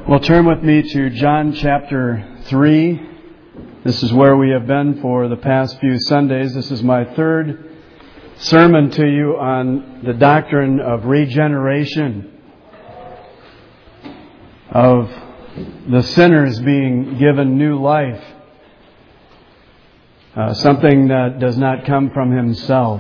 Well, turn with me to John chapter 3. This is where we have been for the past few Sundays. This is my third sermon to you on the doctrine of regeneration, of the sinners being given new life, something that does not come from himself,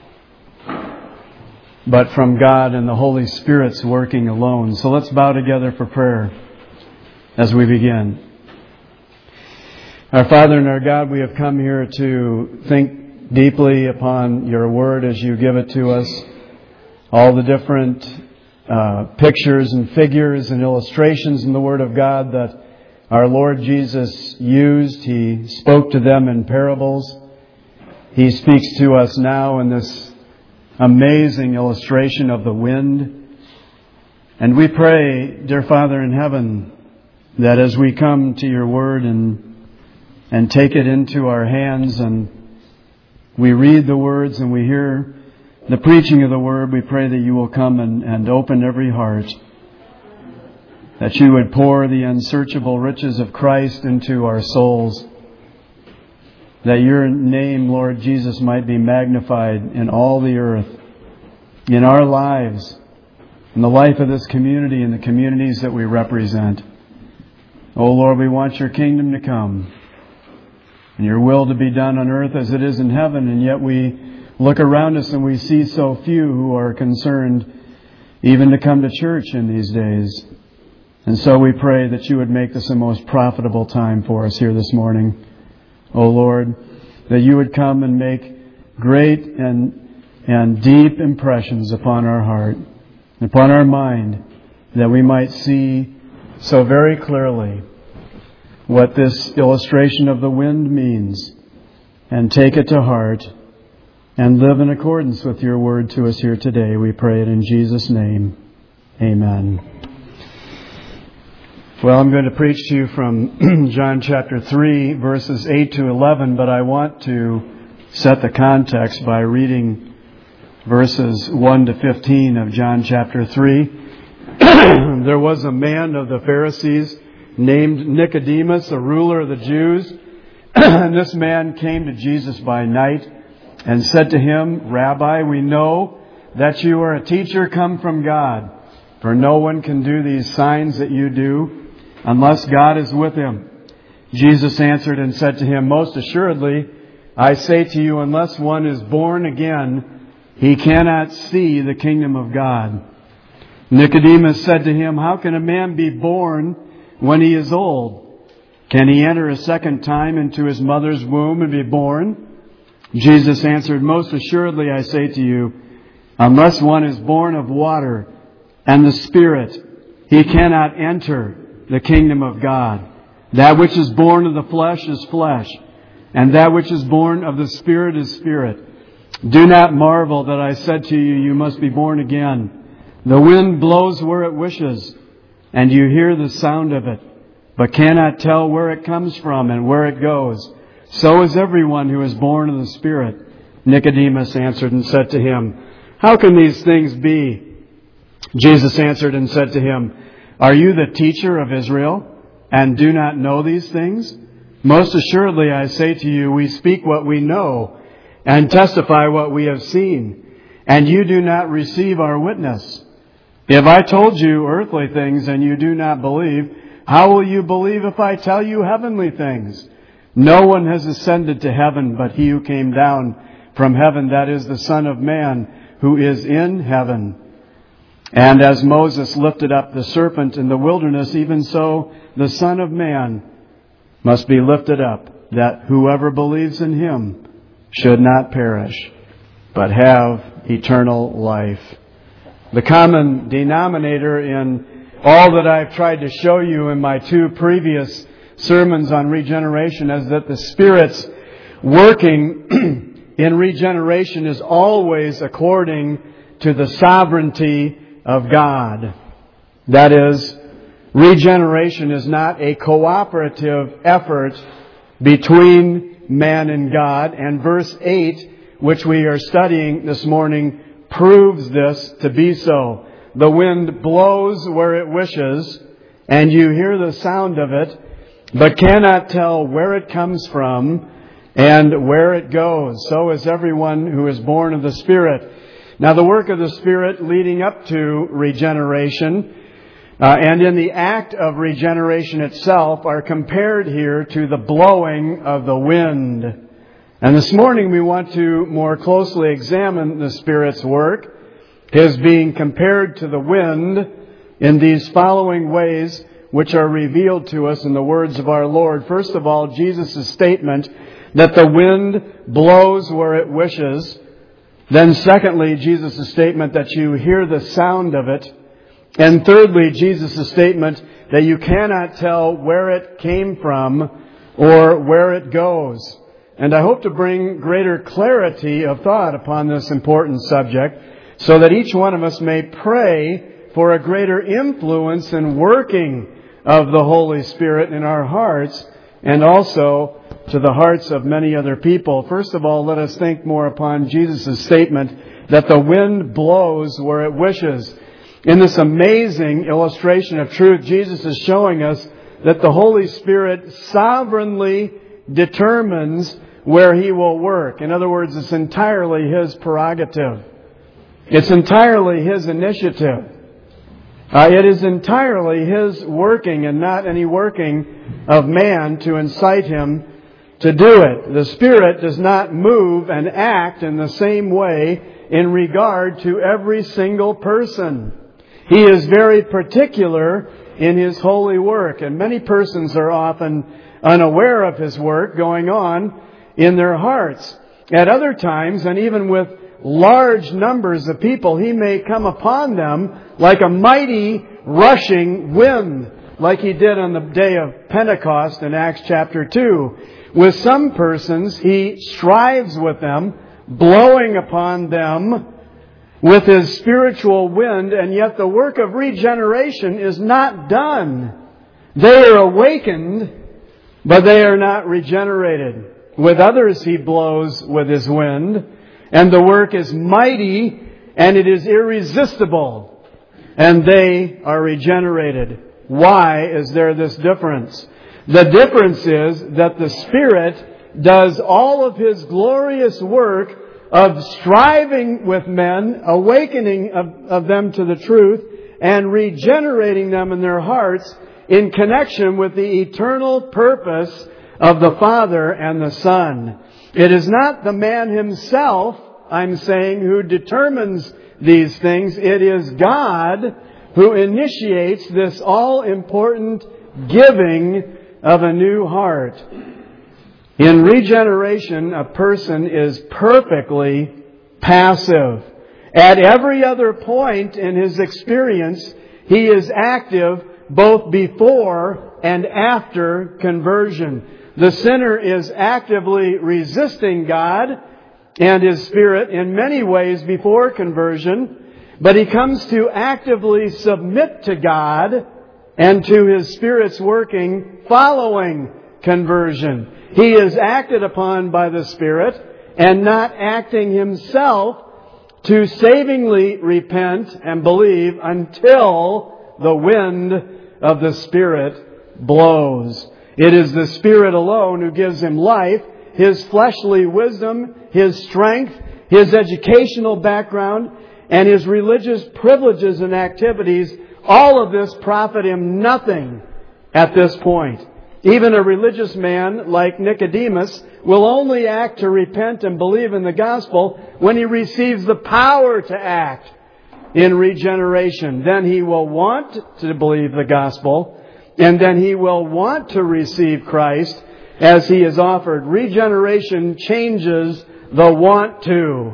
but from God and the Holy Spirit's working alone. So let's bow together for prayer as we begin. Our Father and our God, we have come here to think deeply upon your word as you give it to us. All the different pictures and figures and illustrations in the Word of God that our Lord Jesus used. He spoke to them in parables. He speaks to us now in this amazing illustration of the wind. And we pray, dear Father in heaven, that as we come to your word and take it into our hands and we read the words and we hear the preaching of the word, we pray that you will come and open every heart, that you would pour the unsearchable riches of Christ into our souls, that your name, Lord Jesus, might be magnified in all the earth, in our lives, in the life of this community and the communities that we represent. Oh Lord, we want your kingdom to come and your will to be done on earth as it is in heaven, and yet we look around us and we see so few who are concerned even to come to church in these days. And so we pray that you would make this a most profitable time for us here this morning. Oh Lord, that you would come and make great and deep impressions upon our heart, upon our mind, that we might see so very clearly what this illustration of the wind means, and take it to heart and live in accordance with your word to us here today. We pray it in Jesus' name. Amen. Well, I'm going to preach to you from John chapter 3, verses 8 to 11, but I want to set the context by reading verses 1 to 15 of John chapter 3. There was a man of the Pharisees named Nicodemus, a ruler of the Jews. And this man came to Jesus by night and said to him, "Rabbi, we know that you are a teacher come from God, for no one can do these signs that you do unless God is with him." Jesus answered and said to him, "Most assuredly, I say to you, unless one is born again, he cannot see the kingdom of God." Nicodemus said to him, "How can a man be born when he is old? Can he enter a second time into his mother's womb and be born?" Jesus answered, "Most assuredly I say to you, unless one is born of water and the Spirit, he cannot enter the kingdom of God. That which is born of the flesh is flesh, and that which is born of the Spirit is spirit. Do not marvel that I said to you, you must be born again. The wind blows where it wishes, and you hear the sound of it, but cannot tell where it comes from and where it goes. So is everyone who is born of the Spirit." Nicodemus answered and said to him, "How can these things be?" Jesus answered and said to him, "Are you the teacher of Israel, and do not know these things? Most assuredly I say to you, we speak what we know, and testify what we have seen, and you do not receive our witness. If I told you earthly things and you do not believe, how will you believe if I tell you heavenly things? No one has ascended to heaven but he who came down from heaven, that is the Son of Man who is in heaven. And as Moses lifted up the serpent in the wilderness, even so the Son of Man must be lifted up, that whoever believes in him should not perish, but have eternal life." The common denominator in all that I've tried to show you in my two previous sermons on regeneration is that the Spirit's working in regeneration is always according to the sovereignty of God. That is, regeneration is not a cooperative effort between man and God. And verse 8, which we are studying this morning, proves this to be so. The wind blows where it wishes, and you hear the sound of it, but cannot tell where it comes from and where it goes. So is everyone who is born of the Spirit. Now, the work of the Spirit leading up to regeneration and in the act of regeneration itself are compared here to the blowing of the wind. And this morning we want to more closely examine the Spirit's work, His being compared to the wind, in these following ways which are revealed to us in the words of our Lord. First of all, Jesus' statement that the wind blows where it wishes. Then secondly, Jesus' statement that you hear the sound of it. And thirdly, Jesus' statement that you cannot tell where it came from or where it goes. And I hope to bring greater clarity of thought upon this important subject so that each one of us may pray for a greater influence and working of the Holy Spirit in our hearts and also to the hearts of many other people. First of all, let us think more upon Jesus' statement that the wind blows where it wishes. In this amazing illustration of truth, Jesus is showing us that the Holy Spirit sovereignly determines where He will work. In other words, it's entirely His prerogative. It's entirely His initiative. It is entirely His working and not any working of man to incite him to do it. The Spirit does not move and act in the same way in regard to every single person. He is very particular in His holy work, and many persons are often unaware of His work going on in their hearts. At other times, and even with large numbers of people, He may come upon them like a mighty rushing wind, like He did on the day of Pentecost in Acts chapter 2. With some persons, He strives with them, blowing upon them with His spiritual wind, and yet the work of regeneration is not done. They are awakened, but they are not regenerated. With others, He blows with His wind, and the work is mighty, and it is irresistible, and they are regenerated. Why is there this difference? The difference is that the Spirit does all of His glorious work of striving with men, awakening of them to the truth, and regenerating them in their hearts in connection with the eternal purpose of the Father and the Son. It is not the man himself, I'm saying, who determines these things. It is God who initiates this all-important giving of a new heart. In regeneration, a person is perfectly passive. At every other point in his experience, he is active both before and after conversion. The sinner is actively resisting God and His Spirit in many ways before conversion, but he comes to actively submit to God and to His Spirit's working following conversion. He is acted upon by the Spirit and not acting himself to savingly repent and believe until the wind of the Spirit blows. It is the Spirit alone who gives him life, his fleshly wisdom, his strength, his educational background, and his religious privileges and activities. All of this profit him nothing at this point. Even a religious man like Nicodemus will only act to repent and believe in the gospel when he receives the power to act in regeneration. Then he will want to believe the gospel, and then he will want to receive Christ as He is offered. Regeneration changes the want to,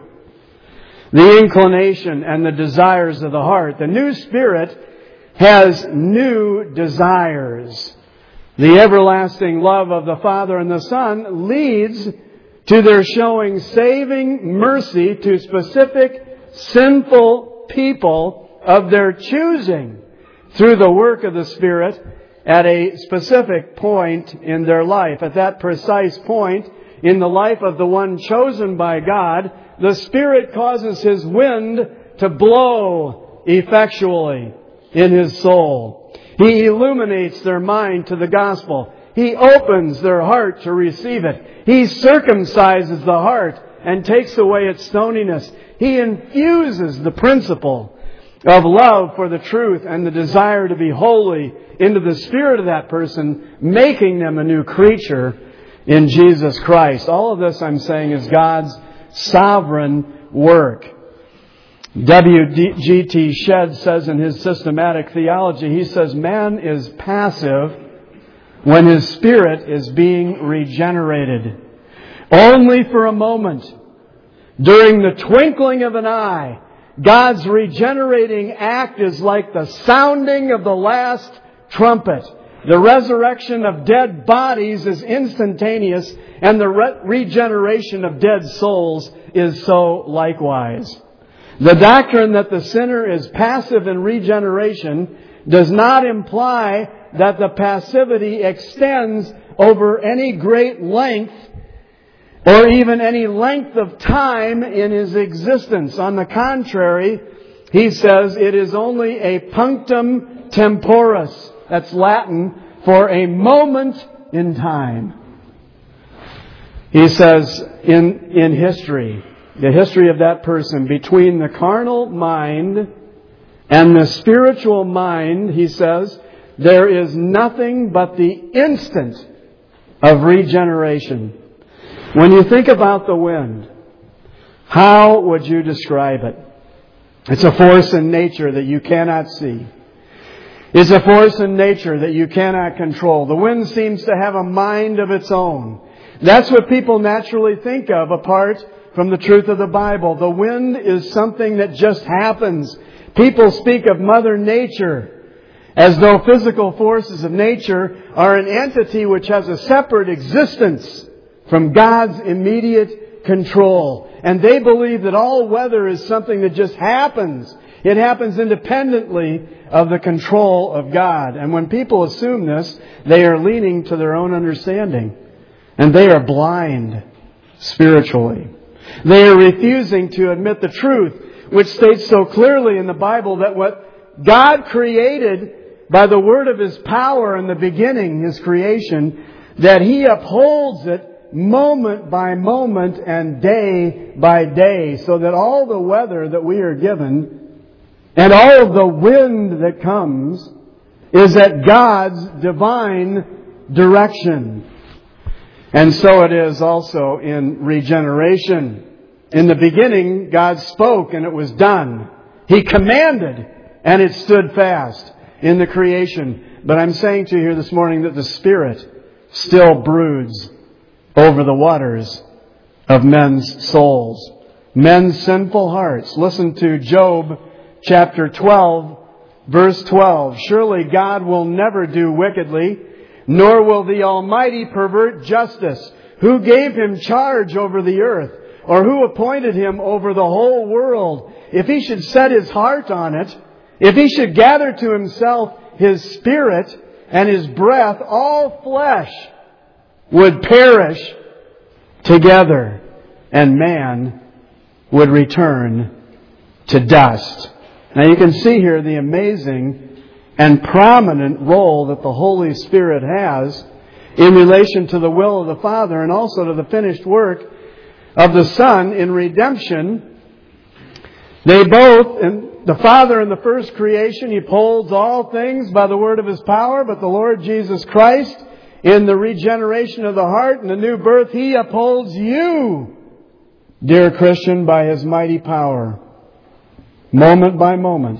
the inclination and the desires of the heart. The new Spirit has new desires. The everlasting love of the Father and the Son leads to their showing saving mercy to specific sinful people of their choosing through the work of the Spirit at a specific point in their life. At that precise point in the life of the one chosen by God, the Spirit causes His wind to blow effectually in his soul. He illuminates their mind to the gospel. He opens their heart to receive it. He circumcises the heart and takes away its stoniness. He infuses the principle of love for the truth and the desire to be holy into the spirit of that person, making them a new creature in Jesus Christ. All of this, I'm saying, is God's sovereign work. W.G.T. Shedd says in his systematic theology, he says, man is passive when his spirit is being regenerated. Only for a moment, during the twinkling of an eye, God's regenerating act is like the sounding of the last trumpet. The resurrection of dead bodies is instantaneous, and the regeneration of dead souls is so likewise. The doctrine that the sinner is passive in regeneration does not imply that the passivity extends over any great length or even any length of time in his existence. On the contrary, he says it is only a punctum temporis. That's Latin for a moment in time. He says in history, the history of that person, between the carnal mind and the spiritual mind, he says, there is nothing but the instant of regeneration. When you think about the wind, how would you describe it? It's a force in nature that you cannot see. It's a force in nature that you cannot control. The wind seems to have a mind of its own. That's what people naturally think of apart from the truth of the Bible. The wind is something that just happens. People speak of Mother Nature as though physical forces of nature are an entity which has a separate existence from God's immediate control. And they believe that all weather is something that just happens. It happens independently of the control of God. And when people assume this, they are leaning to their own understanding. And they are blind spiritually. They are refusing to admit the truth, which states so clearly in the Bible that what God created by the word of His power in the beginning, His creation, that He upholds it moment by moment and day by day, so that all the weather that we are given and all of the wind that comes is at God's divine direction. And so it is also in regeneration. In the beginning, God spoke and it was done. He commanded and it stood fast in the creation. But I'm saying to you here this morning that the Spirit still broods over the waters of men's souls, men's sinful hearts. Listen to Job chapter 12, verse 12. Surely God will never do wickedly, nor will the Almighty pervert justice. Who gave Him charge over the earth? Or who appointed Him over the whole world? If He should set His heart on it, if He should gather to Himself His Spirit and His breath, all flesh would perish together, and man would return to dust. Now you can see here the amazing and prominent role that the Holy Spirit has in relation to the will of the Father and also to the finished work of the Son in redemption. They both, and the Father in the first creation, He upholds all things by the word of His power, but the Lord Jesus Christ in the regeneration of the heart and the new birth, He upholds you, dear Christian, by His mighty power, moment by moment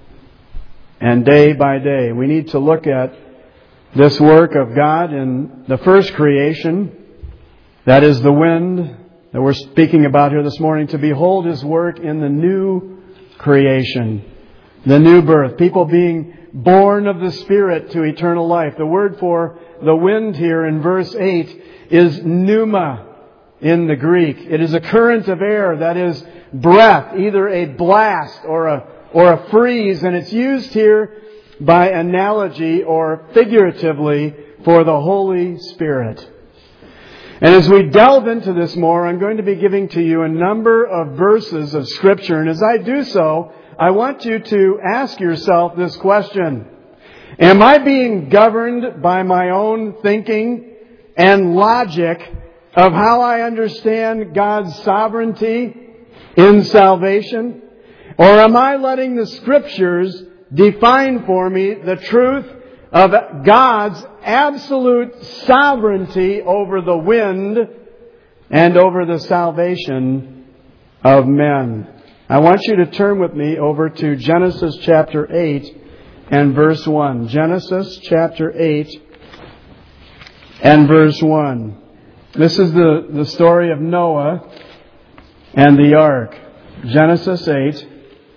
and day by day. We need to look at this work of God in the first creation, that is the wind that we're speaking about here this morning, to behold His work in the new creation, the new birth, people being born of the Spirit to eternal life. The word for the wind here in verse 8 is pneuma in the Greek. It is a current of air, that is breath, either a blast or a freeze, and it's used here by analogy or figuratively for the Holy Spirit. And as we delve into this more, I'm going to be giving to you a number of verses of Scripture. And as I do so, I want you to ask yourself this question. Am I being governed by my own thinking and logic of how I understand God's sovereignty in salvation? Or am I letting the Scriptures define for me the truth of God's absolute sovereignty over the wind and over the salvation of men? I want you to turn with me over to Genesis chapter 8 and verse 1. Genesis chapter 8 and verse 1. This is the story of Noah and the ark. Genesis 8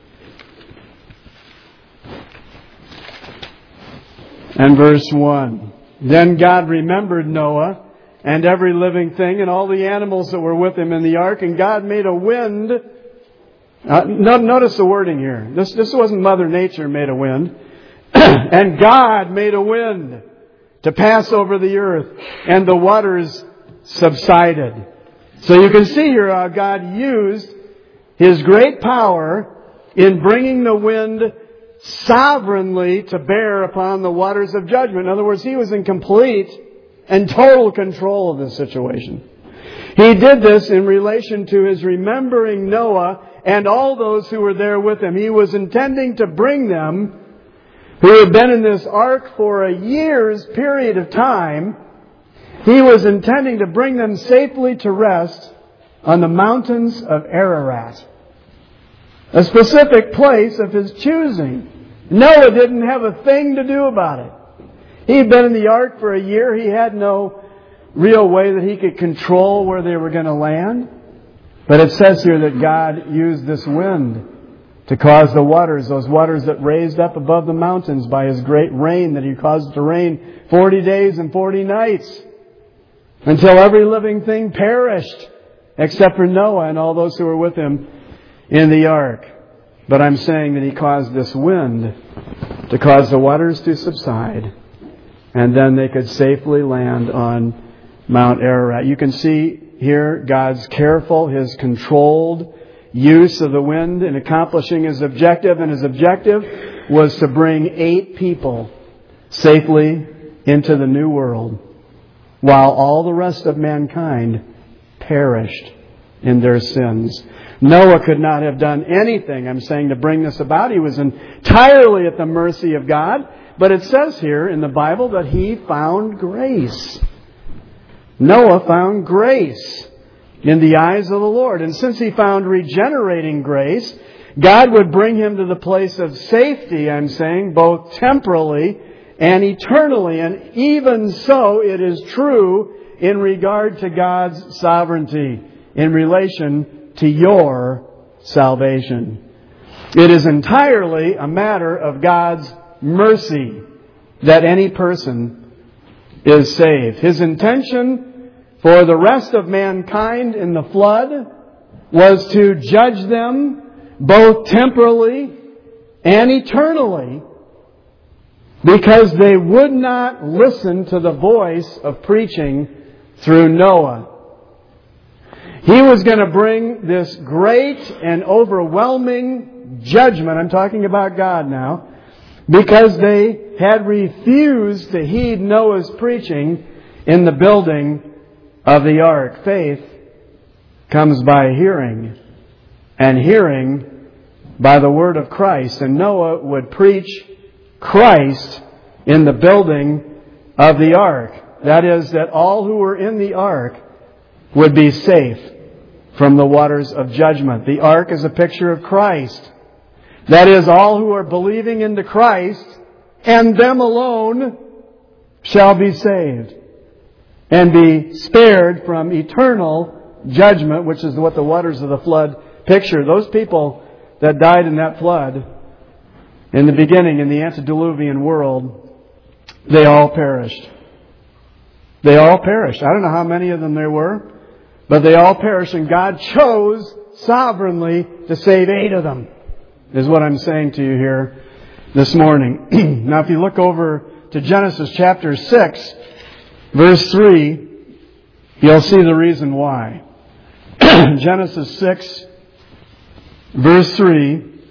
and verse 1. Then God remembered Noah and every living thing and all the animals that were with him in the ark, and God made a wind. Notice the wording here. This wasn't Mother Nature made a wind. And God made a wind to pass over the earth, and the waters subsided. So you can see here how God used His great power in bringing the wind sovereignly to bear upon the waters of judgment. In other words, He was in complete and total control of this situation. He did this in relation to His remembering Noah and all those who were there with him. He was intending to bring them, who had been in this ark for a year's period of time, He was intending to bring them safely to rest on the mountains of Ararat, a specific place of His choosing. Noah didn't have a thing to do about it. He'd been in the ark for a year. He had no real way that he could control where they were going to land. But it says here that God used this wind to cause the waters, those waters that raised up above the mountains by His great rain, that He caused to rain 40 days and 40 nights, until every living thing perished, except for Noah and all those who were with him in the ark. But I'm saying that He caused this wind to cause the waters to subside, and then they could safely land on Mount Ararat. You can see here God's careful, His controlled use of the wind in accomplishing His objective. And His objective was to bring 8 people safely into the new world, while all the rest of mankind perished in their sins. Noah could not have done anything, I'm saying, to bring this about. He was entirely at the mercy of God. But it says here in the Bible that he found grace. Noah found grace in the eyes of the Lord. And since he found regenerating grace, God would bring him to the place of safety, I'm saying, both temporally and eternally. And even so, it is true in regard to God's sovereignty in relation to your salvation. It is entirely a matter of God's mercy that any person is saved. His intention for the rest of mankind in the flood was to judge them both temporally and eternally, because they would not listen to the voice of preaching through Noah. He was going to bring this great and overwhelming judgment. I'm talking about God now, because they had refused to heed Noah's preaching in the building of the ark. Faith comes by hearing, and hearing by the word of Christ. And Noah would preach Christ in the building of the ark. That is, that all who were in the ark would be safe from the waters of judgment. The ark is a picture of Christ. That is, all who are believing into Christ and them alone shall be saved and be spared from eternal judgment, which is what the waters of the flood picture. Those people that died in that flood in the beginning, in the antediluvian world, they all perished. They all perished. I don't know how many of them there were, but they all perished, and God chose sovereignly to save 8 of them, is what I'm saying to you here this morning. Now, if you look over to Genesis chapter 6, verse 3, you'll see the reason why. Genesis 6, verse 3,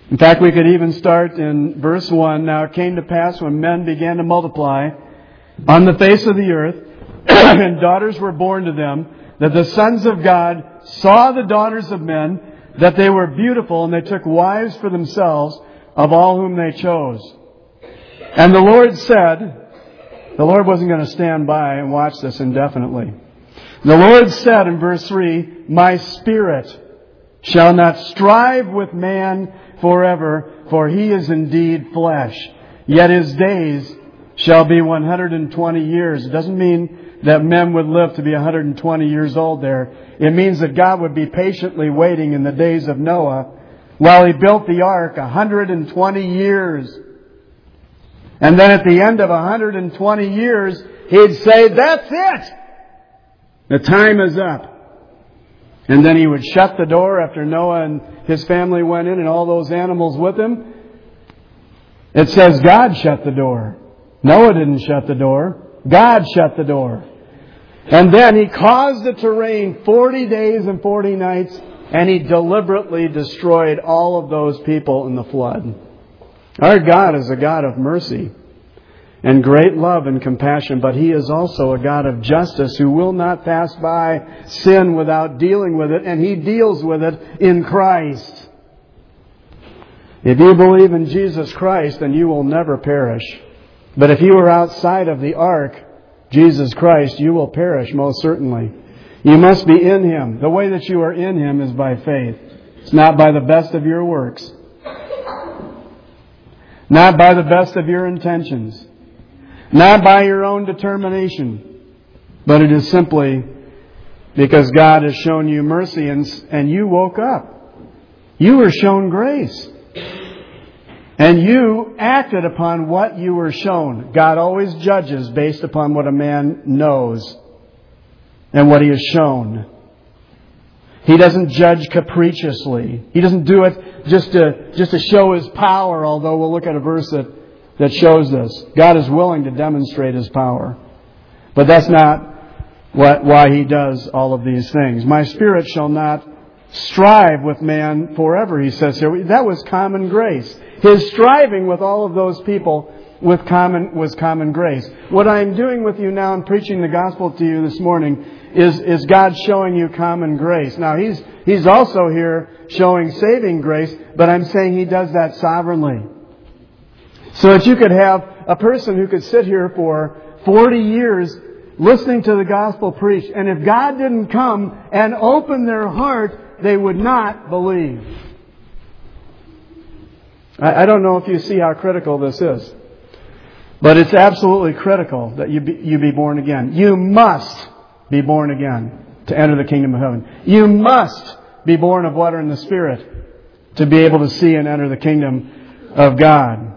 In fact, we could even start in verse 1. Now it came to pass when men began to multiply on the face of the earth, and daughters were born to them, that the sons of God saw the daughters of men, that they were beautiful, and they took wives for themselves of all whom they chose. And the Lord said, the Lord wasn't going to stand by and watch this indefinitely. The Lord said in verse 3, My Spirit shall not strive with man forever, for he is indeed flesh. Yet his days shall be 120 years. It doesn't mean that men would live to be 120 years old there. It means that God would be patiently waiting in the days of Noah while he built the ark 120 years. And then at the end of 120 years, he'd say, that's it! The time is up. And then he would shut the door after Noah and his family went in and all those animals with him. It says God shut the door. Noah didn't shut the door. God shut the door. And then he caused it to rain 40 days and 40 nights, and he deliberately destroyed all of those people in the flood. Our God is a God of mercy and great love and compassion, but He is also a God of justice who will not pass by sin without dealing with it, and He deals with it in Christ. If you believe in Jesus Christ, then you will never perish. But if you are outside of the ark, Jesus Christ, you will perish most certainly. You must be in Him. The way that you are in Him is by faith. It's not by the best of your works. Not by the best of your intentions. Not by your own determination. But it is simply because God has shown you mercy and you woke up. You were shown grace. And you acted upon what you were shown. God always judges based upon what a man knows and what he is shown. He doesn't judge capriciously. He doesn't do it just to show His power, although we'll look at a verse that shows this. God is willing to demonstrate His power. But that's not why He does all of these things. My Spirit shall not strive with man forever, He says here. That was common grace. His striving with all of those people was common grace. What I'm doing with you now and preaching the gospel to you this morning is God showing you common grace. Now, He's also here showing saving grace, but I'm saying He does that sovereignly. So that you could have a person who could sit here for 40 years listening to the gospel preached, and if God didn't come and open their heart, they would not believe. I don't know if you see how critical this is, but it's absolutely critical that you be born again. You must be born again to enter the kingdom of heaven. You must be born of water and the Spirit to be able to see and enter the kingdom of God.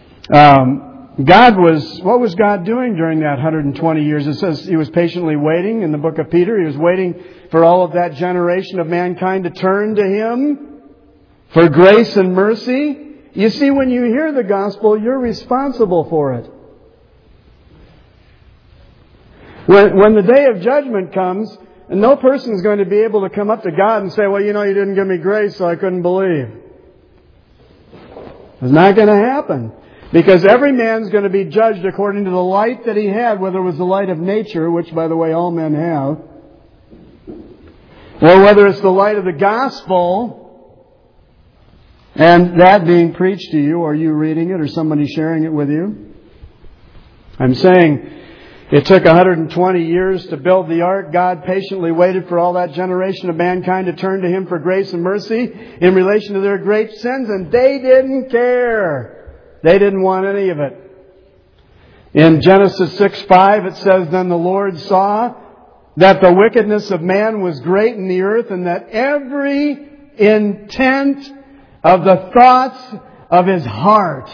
What was God doing during that 120 years? It says He was patiently waiting in the book of Peter. He was waiting for all of that generation of mankind to turn to Him for grace and mercy. You see, when you hear the gospel, you're responsible for it. When the day of judgment comes, and no person is going to be able to come up to God and say, well, you didn't give me grace, so I couldn't believe. It's not going to happen. Because every man's going to be judged according to the light that he had, whether it was the light of nature, which, by the way, all men have, or whether it's the light of the gospel, and that being preached to you, or you reading it, or somebody sharing it with you. I'm saying it took 120 years to build the ark. God patiently waited for all that generation of mankind to turn to Him for grace and mercy in relation to their great sins, and they didn't care. They didn't want any of it. In Genesis 6:5 it says, Then the Lord saw that the wickedness of man was great in the earth, and that every intent of the thoughts of his heart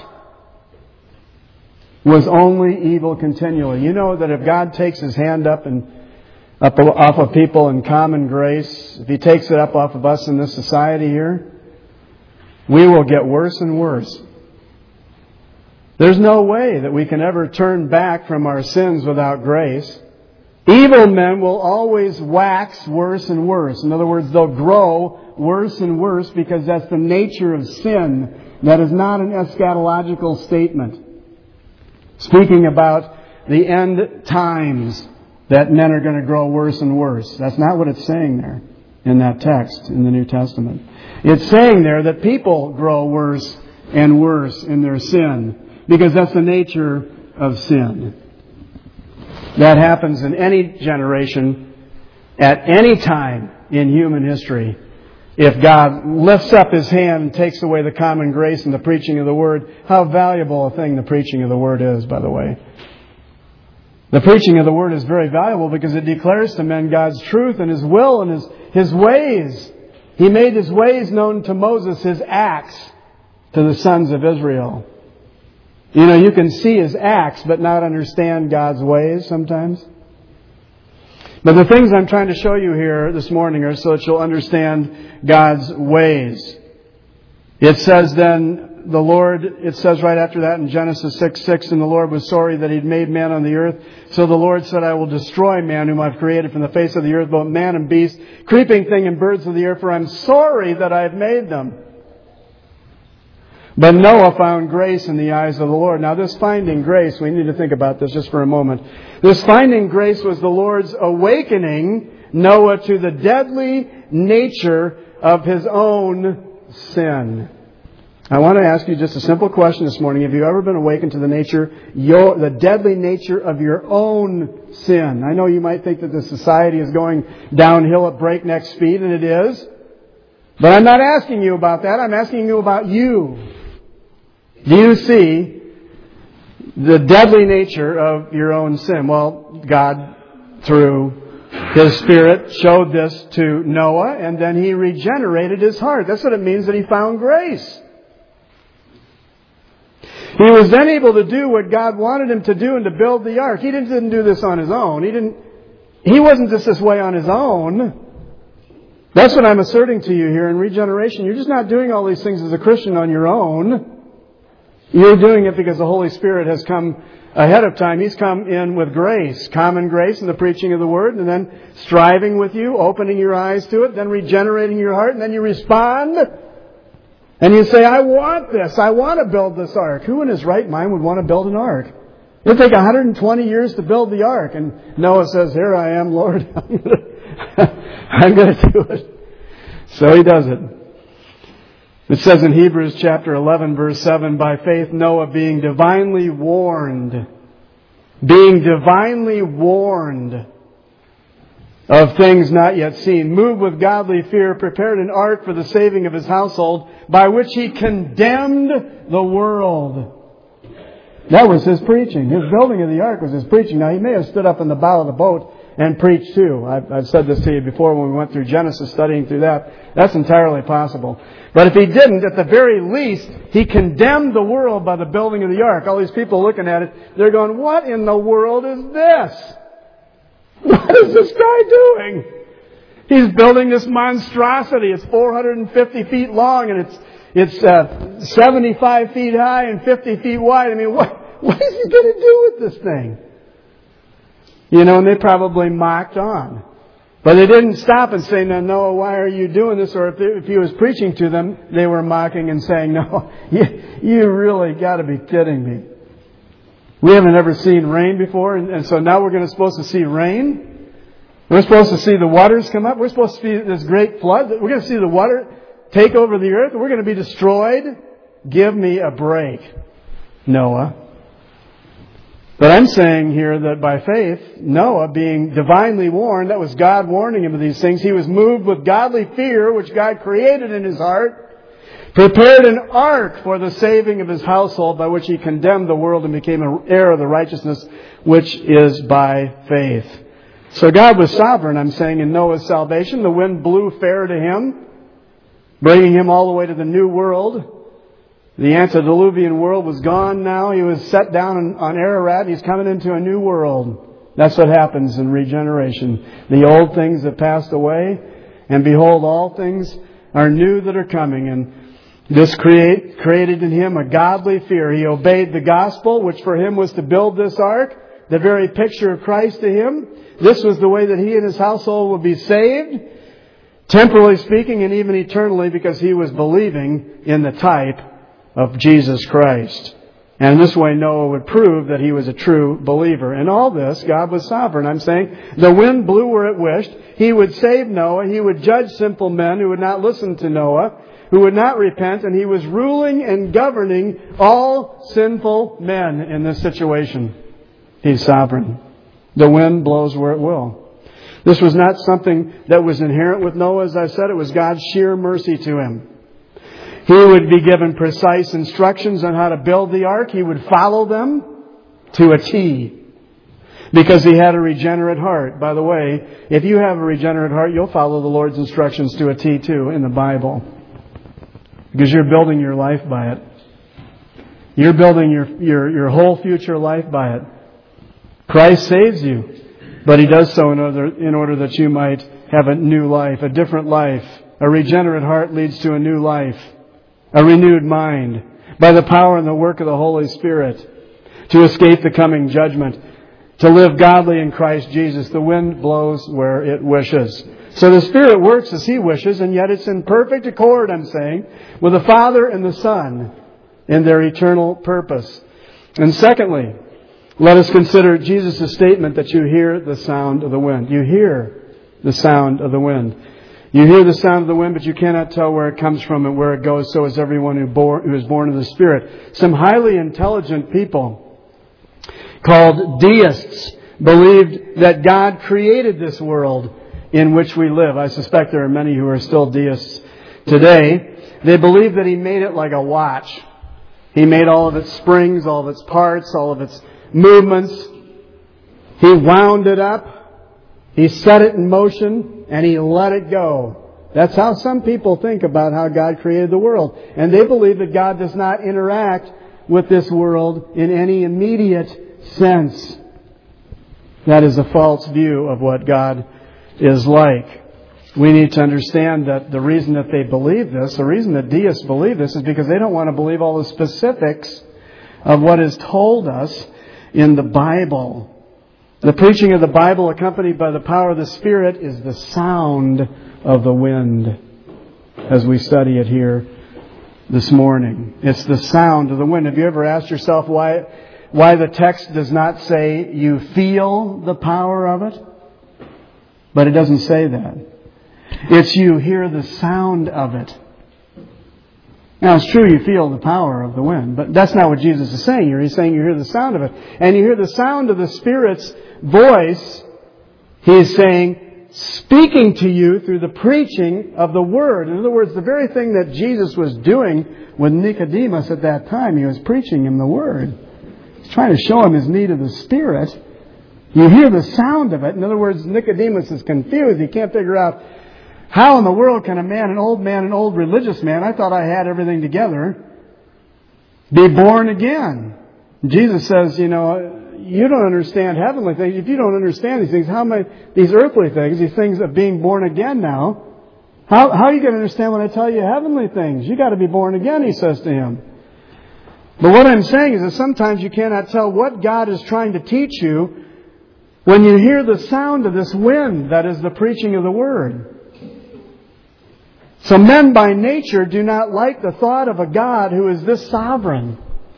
was only evil continually. You know that if God takes His hand up off of people in common grace, if He takes it up off of us in this society here, we will get worse and worse. There's no way that we can ever turn back from our sins without grace. Evil men will always wax worse and worse. In other words, they'll grow worse and worse because that's the nature of sin That is not an eschatological statement speaking about the end times, that men are going to grow worse and worse. That's not what it's saying there in that text in the New Testament. It's saying there that people grow worse and worse in their sin, because that's the nature of sin. That happens in any generation, at any time in human history. If God lifts up His hand and takes away the common grace and the preaching of the Word, how valuable a thing the preaching of the Word is, by the way. The preaching of the Word is very valuable because it declares to men God's truth and His will and His ways. He made His ways known to Moses, His acts to the sons of Israel. You know, you can see His acts but not understand God's ways sometimes. But the things I'm trying to show you here this morning are so that you'll understand God's ways. It says then, it says right after that in Genesis 6:6, and the Lord was sorry that He'd made man on the earth. So the Lord said, I will destroy man whom I've created from the face of the earth, both man and beast, creeping thing and birds of the air, for I'm sorry that I've made them. But Noah found grace in the eyes of the Lord. Now this finding grace, we need to think about this just for a moment. This finding grace was the Lord's awakening Noah to the deadly nature of his own sin. I want to ask you just a simple question this morning. Have you ever been awakened to the deadly nature of your own sin? I know you might think that the society is going downhill at breakneck speed, and it is. But I'm not asking you about that. I'm asking you about you. Do you see the deadly nature of your own sin? Well, God, through His Spirit, showed this to Noah, and then He regenerated his heart. That's what it means that he found grace. He was then able to do what God wanted him to do and to build the ark. He didn't do this on his own. He wasn't just this way on his own. That's what I'm asserting to you here in regeneration. You're just not doing all these things as a Christian on your own. You're doing it because the Holy Spirit has come ahead of time. He's come in with grace, common grace in the preaching of the Word, and then striving with you, opening your eyes to it, then regenerating your heart, and then you respond. And you say, I want this. I want to build this ark. Who in his right mind would want to build an ark? It'll take 120 years to build the ark. And Noah says, here I am, Lord. I'm going to do it. So he does it. It says in Hebrews chapter 11, verse 7, by faith Noah being divinely warned of things not yet seen, moved with godly fear, prepared an ark for the saving of his household, by which he condemned the world. That was his preaching. His building of the ark was his preaching. Now, he may have stood up in the bow of the boat and preached too. I've said this to you before when we went through Genesis, studying through that. That's entirely possible. But if he didn't, at the very least, he condemned the world by the building of the ark. All these people looking at it, they're going, what in the world is this? What is this guy doing? He's building this monstrosity. It's 450 feet long and it's 75 feet high and 50 feet wide. I mean, what is he going to do with this thing? You know, and they probably mocked on. But they didn't stop and say, no, Noah, why are you doing this? Or if he was preaching to them, they were mocking and saying, no, you really got to be kidding me. We haven't ever seen rain before, and so now we're supposed to see rain? We're supposed to see the waters come up? We're supposed to see this great flood? We're going to see the water take over the earth? We're going to be destroyed? Give me a break, Noah. But I'm saying here that by faith, Noah, being divinely warned, that was God warning him of these things, he was moved with godly fear, which God created in his heart, prepared an ark for the saving of his household, by which he condemned the world and became an heir of the righteousness which is by faith. So God was sovereign, I'm saying, in Noah's salvation. The wind blew fair to him, bringing him all the way to the new world. The antediluvian world was gone now. He was set down on Ararat. He's coming into a new world. That's what happens in regeneration. The old things have passed away, and behold, all things are new that are coming. And this created in him a godly fear. He obeyed the gospel, which for him was to build this ark, the very picture of Christ to him. This was the way that he and his household would be saved, temporally speaking and even eternally, because he was believing in the type of Jesus Christ. And in this way, Noah would prove that he was a true believer. In all this, God was sovereign. I'm saying the wind blew where it wished. He would save Noah. He would judge simple men who would not listen to Noah, who would not repent. And He was ruling and governing all sinful men in this situation. He's sovereign. The wind blows where it will. This was not something that was inherent with Noah, as I said. It was God's sheer mercy to him. He would be given precise instructions on how to build the ark. He would follow them to a T because he had a regenerate heart. By the way, if you have a regenerate heart, you'll follow the Lord's instructions to a T too in the Bible because you're building your life by it. You're building your whole future life by it. Christ saves you, but He does so in order that you might have a new life, a different life. A regenerate heart leads to a new life. A renewed mind, by the power and the work of the Holy Spirit, to escape the coming judgment, to live godly in Christ Jesus. The wind blows where it wishes. So the Spirit works as He wishes, and yet it's in perfect accord, I'm saying, with the Father and the Son in their eternal purpose. And secondly, let us consider Jesus' statement that you hear the sound of the wind. You hear the sound of the wind. You hear the sound of the wind, but you cannot tell where it comes from and where it goes. So is everyone who is born of the Spirit. Some highly intelligent people called deists believed that God created this world in which we live. I suspect there are many who are still deists today. They believe that He made it like a watch. He made all of its springs, all of its parts, all of its movements. He wound it up. He set it in motion and He let it go. That's how some people think about how God created the world. And they believe that God does not interact with this world in any immediate sense. That is a false view of what God is like. We need to understand that the reason that they believe this, the reason that deists believe this, is because they don't want to believe all the specifics of what is told us in the Bible. The preaching of the Bible, accompanied by the power of the Spirit, is the sound of the wind, as we study it here this morning. It's the sound of the wind. Have you ever asked yourself why the text does not say you feel the power of it? But it doesn't say that. It's you hear the sound of it. Now, it's true you feel the power of the wind, but that's not what Jesus is saying here. He's saying you hear the sound of it. And you hear the sound of the Spirit's voice. He's saying, speaking to you through the preaching of the Word. In other words, the very thing that Jesus was doing with Nicodemus at that time, He was preaching him the Word. He's trying to show him his need of the Spirit. You hear the sound of it. In other words, Nicodemus is confused. He can't figure out, how in the world can an old religious man, I thought I had everything together, be born again? Jesus says, you don't understand heavenly things. If you don't understand these things, these earthly things, these things of being born again now, how are you going to understand when I tell you heavenly things? You got to be born again, He says to him. But what I'm saying is that sometimes you cannot tell what God is trying to teach you when you hear the sound of this wind that is the preaching of the Word. So men by nature do not like the thought of a God who is this sovereign.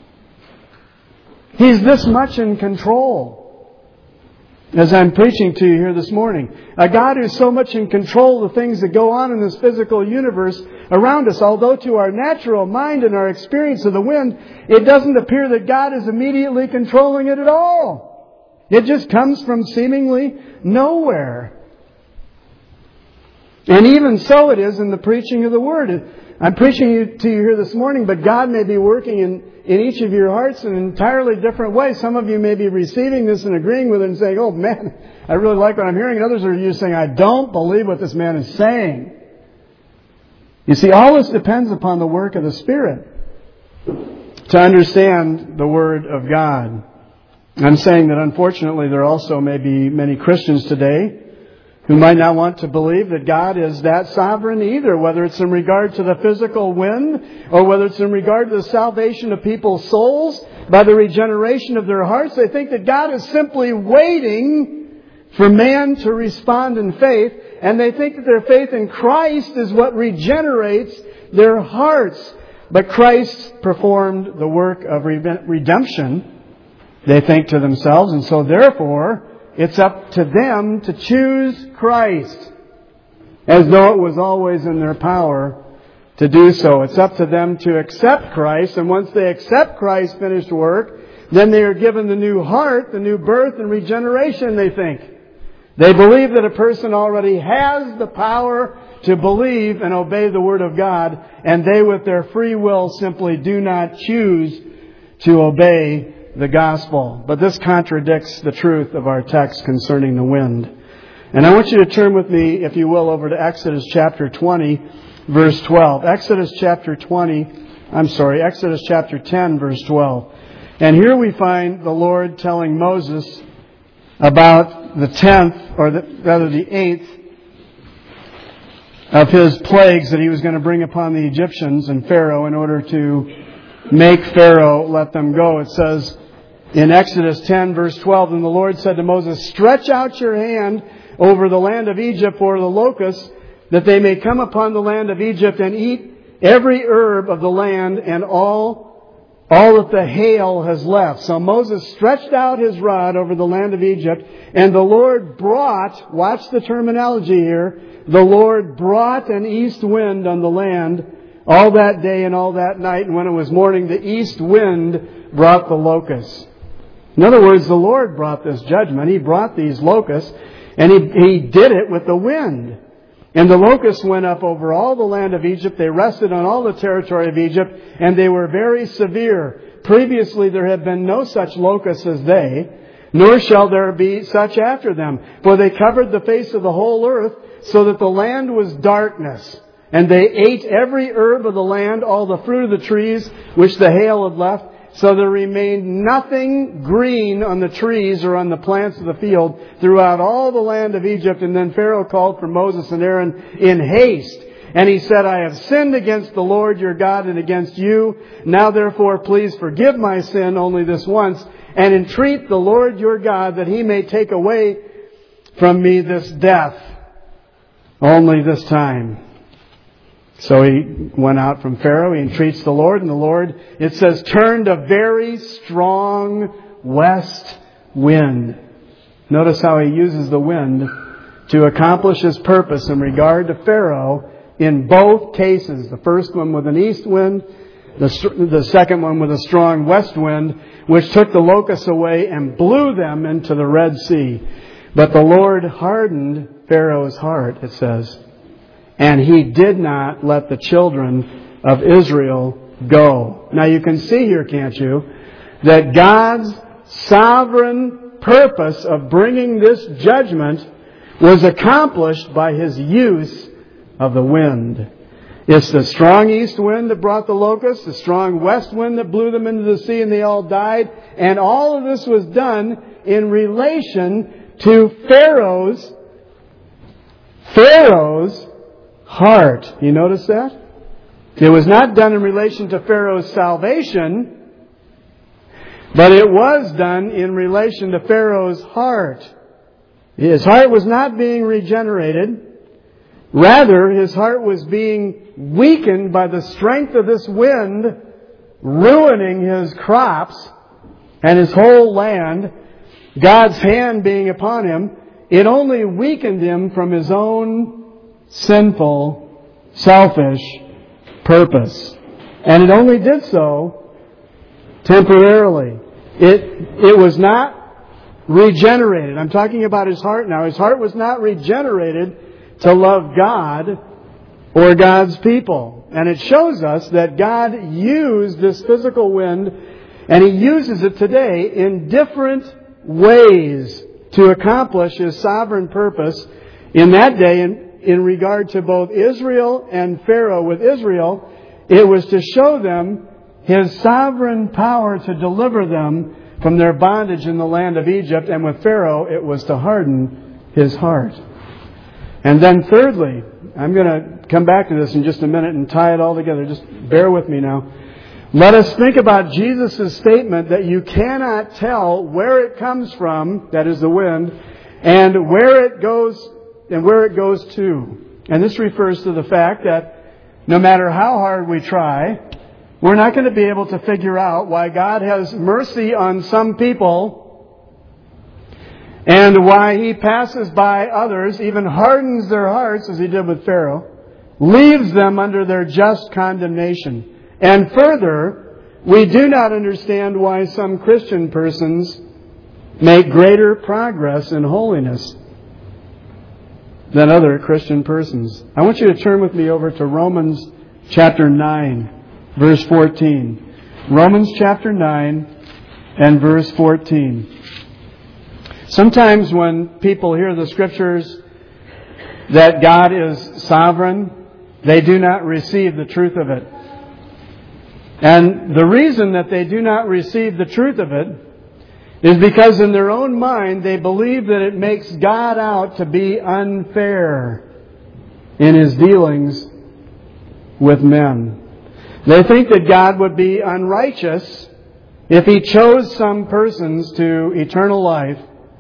He's this much in control. As I'm preaching to you here this morning, a God who's so much in control of the things that go on in this physical universe around us, although to our natural mind and our experience of the wind, it doesn't appear that God is immediately controlling it at all. It just comes from seemingly nowhere. And even so it is in the preaching of the Word. I'm preaching to you here this morning, but God may be working in each of your hearts in an entirely different way. Some of you may be receiving this and agreeing with it and saying, oh man, I really like what I'm hearing. And others are you saying, I don't believe what this man is saying. You see, all this depends upon the work of the Spirit to understand the Word of God. I'm saying that unfortunately there also may be many Christians today who might not want to believe that God is that sovereign either, whether it's in regard to the physical wind or whether it's in regard to the salvation of people's souls by the regeneration of their hearts. They think that God is simply waiting for man to respond in faith, and they think that their faith in Christ is what regenerates their hearts. But Christ performed the work of redemption, they think to themselves, and so therefore it's up to them to choose Christ, as though it was always in their power to do so. It's up to them to accept Christ, and once they accept Christ's finished work, then they are given the new heart, the new birth and regeneration, they think. They believe that a person already has the power to believe and obey the Word of God, and they with their free will simply do not choose to obey the gospel. But this contradicts the truth of our text concerning the wind. And I want you to turn with me, if you will, over to Exodus chapter 20, verse 12. Exodus chapter 10, verse 12. And here we find the Lord telling Moses about the 10th, or rather the 8th, of his plagues that he was going to bring upon the Egyptians and Pharaoh in order to make Pharaoh let them go. It says in Exodus 10, verse 12, and the Lord said to Moses, stretch out your hand over the land of Egypt for the locusts, that they may come upon the land of Egypt and eat every herb of the land and all that the hail has left. So Moses stretched out his rod over the land of Egypt, and the Lord brought, watch the terminology here, the Lord brought an east wind on the land all that day and all that night, and when it was morning, the east wind brought the locusts. In other words, the Lord brought this judgment. He brought these locusts, and He did it with the wind. And the locusts went up over all the land of Egypt. They rested on all the territory of Egypt, and they were very severe. Previously there had been no such locusts as they, nor shall there be such after them. For they covered the face of the whole earth, so that the land was darkness. And they ate every herb of the land, all the fruit of the trees, which the hail had left. So there remained nothing green on the trees or on the plants of the field throughout all the land of Egypt. And then Pharaoh called for Moses and Aaron in haste. And he said, I have sinned against the Lord your God and against you. Now therefore please forgive my sin only this once, and entreat the Lord your God that He may take away from me this death only this time. So he went out from Pharaoh. He entreats the Lord, and the Lord, it says, turned a very strong west wind. Notice how He uses the wind to accomplish His purpose in regard to Pharaoh in both cases. The first one with an east wind, the second one with a strong west wind, which took the locusts away and blew them into the Red Sea. But the Lord hardened Pharaoh's heart, it says, and He did not let the children of Israel go. Now you can see here, can't you, that God's sovereign purpose of bringing this judgment was accomplished by His use of the wind. It's the strong east wind that brought the locusts, the strong west wind that blew them into the sea and they all died. And all of this was done in relation to Pharaoh's heart. You notice that? It was not done in relation to Pharaoh's salvation, but it was done in relation to Pharaoh's heart. His heart was not being regenerated. Rather, his heart was being weakened by the strength of this wind, ruining his crops and his whole land. God's hand being upon him, it only weakened him from his own sinful, selfish purpose. And it only did so temporarily. It was not regenerated. I'm talking about his heart now. His heart was not regenerated to love God or God's people. And it shows us that God used this physical wind, and He uses it today in different ways to accomplish His sovereign purpose in that day. In regard to both Israel and Pharaoh, with Israel, it was to show them His sovereign power to deliver them from their bondage in the land of Egypt. And with Pharaoh, it was to harden his heart. And then thirdly, I'm going to come back to this in just a minute and tie it all together. Just bear with me now. Let us think about Jesus' statement that you cannot tell where it comes from, that is the wind, and where it goes to. And this refers to the fact that no matter how hard we try, we're not going to be able to figure out why God has mercy on some people and why He passes by others, even hardens their hearts, as He did with Pharaoh, leaves them under their just condemnation. And further, we do not understand why some Christian persons make greater progress in holiness than other Christian persons. I want you to turn with me over to Romans chapter 9, verse 14. Romans chapter 9 and verse 14. Sometimes when people hear the Scriptures that God is sovereign, they do not receive the truth of it. And the reason that they do not receive the truth of it is because in their own mind they believe that it makes God out to be unfair in His dealings with men. They think that God would be unrighteous if He chose some persons to eternal life,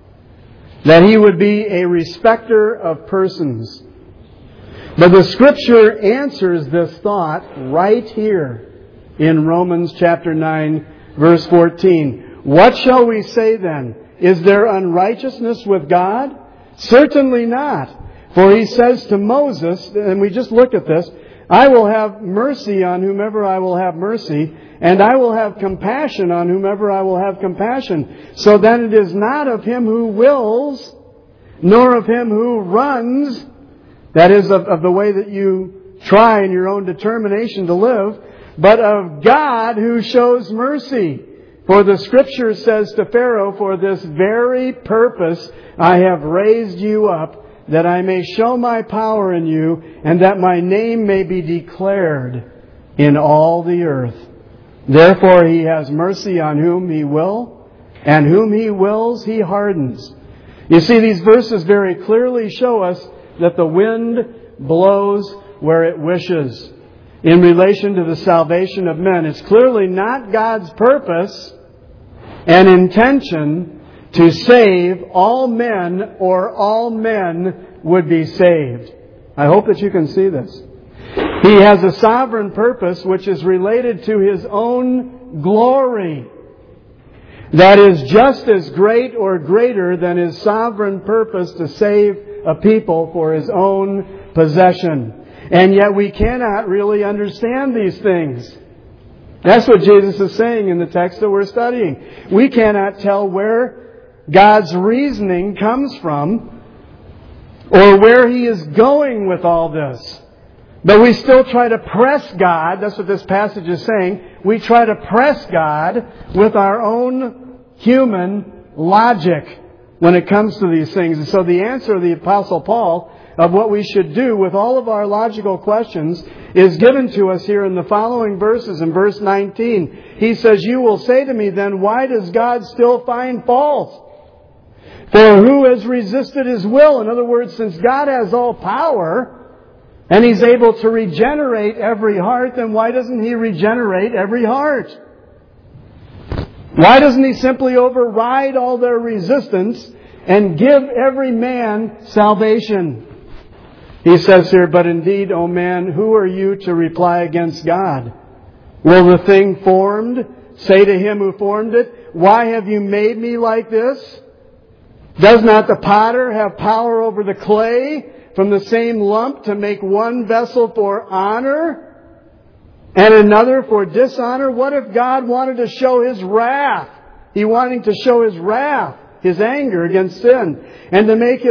that He would be a respecter of persons. But the Scripture answers this thought right here in Romans chapter 9, verse 14. What shall we say then? Is there unrighteousness with God? Certainly not. For He says to Moses, and we just looked at this, I will have mercy on whomever I will have mercy, and I will have compassion on whomever I will have compassion. So then it is not of him who wills, nor of him who runs, that is, of the way that you try in your own determination to live, but of God who shows mercy. For the Scripture says to Pharaoh, for this very purpose I have raised you up, that I may show my power in you, and that my name may be declared in all the earth. Therefore He has mercy on whom He will, and whom He wills He hardens. You see, these verses very clearly show us that the wind blows where it wishes in relation to the salvation of men. It's clearly not God's purpose and intention to save all men, or all men would be saved. I hope that you can see this. He has a sovereign purpose which is related to His own glory, that is just as great or greater than His sovereign purpose to save a people for His own possession. And yet we cannot really understand these things. That's what Jesus is saying in the text that we're studying. We cannot tell where God's reasoning comes from, or where He is going with all this. But we still try to press God. That's what this passage is saying. We try to press God with our own human logic when it comes to these things. And so the answer of the Apostle Paul of what we should do with all of our logical questions is given to us here in the following verses. In verse 19, he says, you will say to me then, why does God still find fault? For who has resisted His will? In other words, since God has all power and He's able to regenerate every heart, then why doesn't He regenerate every heart? Why doesn't He simply override all their resistance and give every man salvation? He says here, but indeed, O man, who are you to reply against God? Will the thing formed say to Him who formed it, why have you made me like this? Does not the potter have power over the clay from the same lump to make one vessel for honor and another for dishonor? What if God wanted to show His wrath? He wanted to show His wrath, His anger against sin, and to make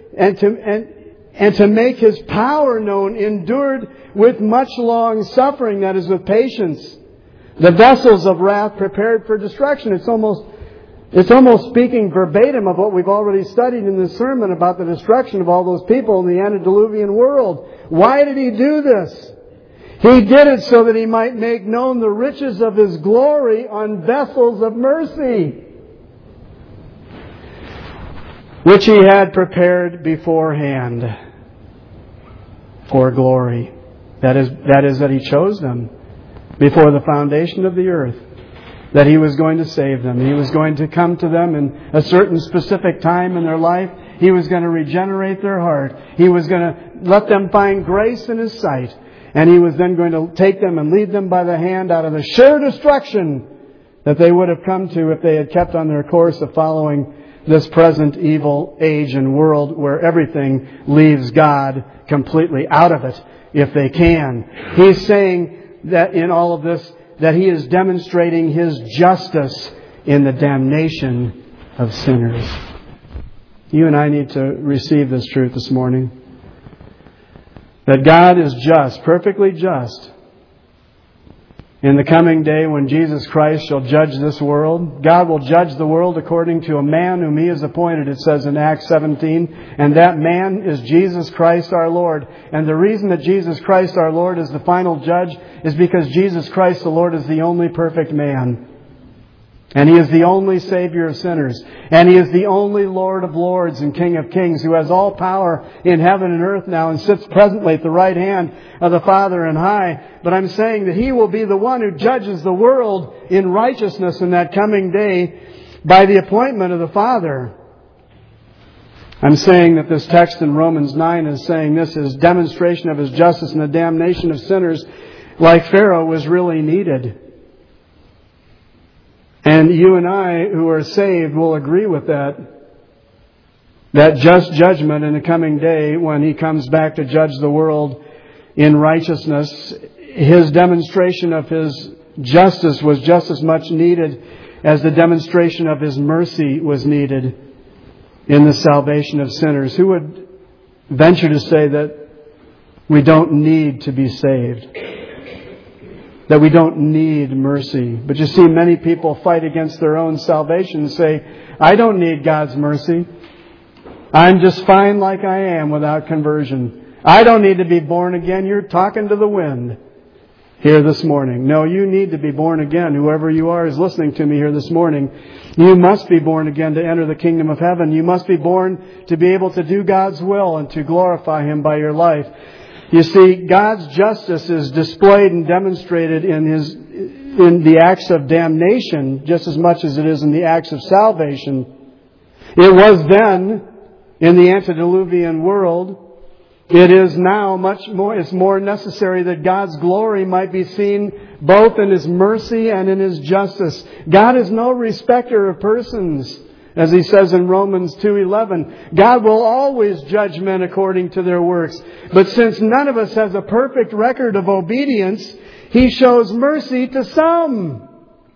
His power known, endured with much long suffering, that is, with patience, the vessels of wrath prepared for destruction. It's almost speaking verbatim of what we've already studied in this sermon about the destruction of all those people in the antediluvian world. Why did He do this? He did it so that He might make known the riches of His glory on vessels of mercy, which He had prepared beforehand for glory. That is that He chose them before the foundation of the earth, that He was going to save them. He was going to come to them in a certain specific time in their life. He was going to regenerate their heart. He was going to let them find grace in His sight. And He was then going to take them and lead them by the hand out of the sure destruction that they would have come to if they had kept on their course of following this present evil age and world where everything leaves God completely out of it if they can. He's saying that in all of this, that He is demonstrating His justice in the damnation of sinners. You and I need to receive this truth this morning. That God is just, perfectly just. In the coming day when Jesus Christ shall judge this world, God will judge the world according to a man whom He has appointed, it says in Acts 17. And that man is Jesus Christ our Lord. And the reason that Jesus Christ our Lord is the final judge is because Jesus Christ the Lord is the only perfect man. And He is the only Savior of sinners. And He is the only Lord of lords and King of kings who has all power in heaven and earth now and sits presently at the right hand of the Father on high. But I'm saying that He will be the one who judges the world in righteousness in that coming day by the appointment of the Father. I'm saying that this text in Romans 9 is saying this is demonstration of His justice and the damnation of sinners like Pharaoh was really needed. And you and I who are saved will agree with that. That just judgment in the coming day when He comes back to judge the world in righteousness, His demonstration of His justice was just as much needed as the demonstration of His mercy was needed in the salvation of sinners. Who would venture to say that we don't need to be saved? That we don't need mercy. But you see, many people fight against their own salvation and say, I don't need God's mercy. I'm just fine like I am without conversion. I don't need to be born again. You're talking to the wind here this morning. No, you need to be born again. Whoever you are is listening to me here this morning. You must be born again to enter the kingdom of heaven. You must be born to be able to do God's will and to glorify Him by your life. You see, God's justice is displayed and demonstrated in the acts of damnation just as much as it is in the acts of salvation. It was then in the antediluvian world. It is now much more. It's more necessary that God's glory might be seen both in His mercy and in His justice. God is no respecter of persons. As He says in Romans 2:11, God will always judge men according to their works. But since none of us has a perfect record of obedience, He shows mercy to some.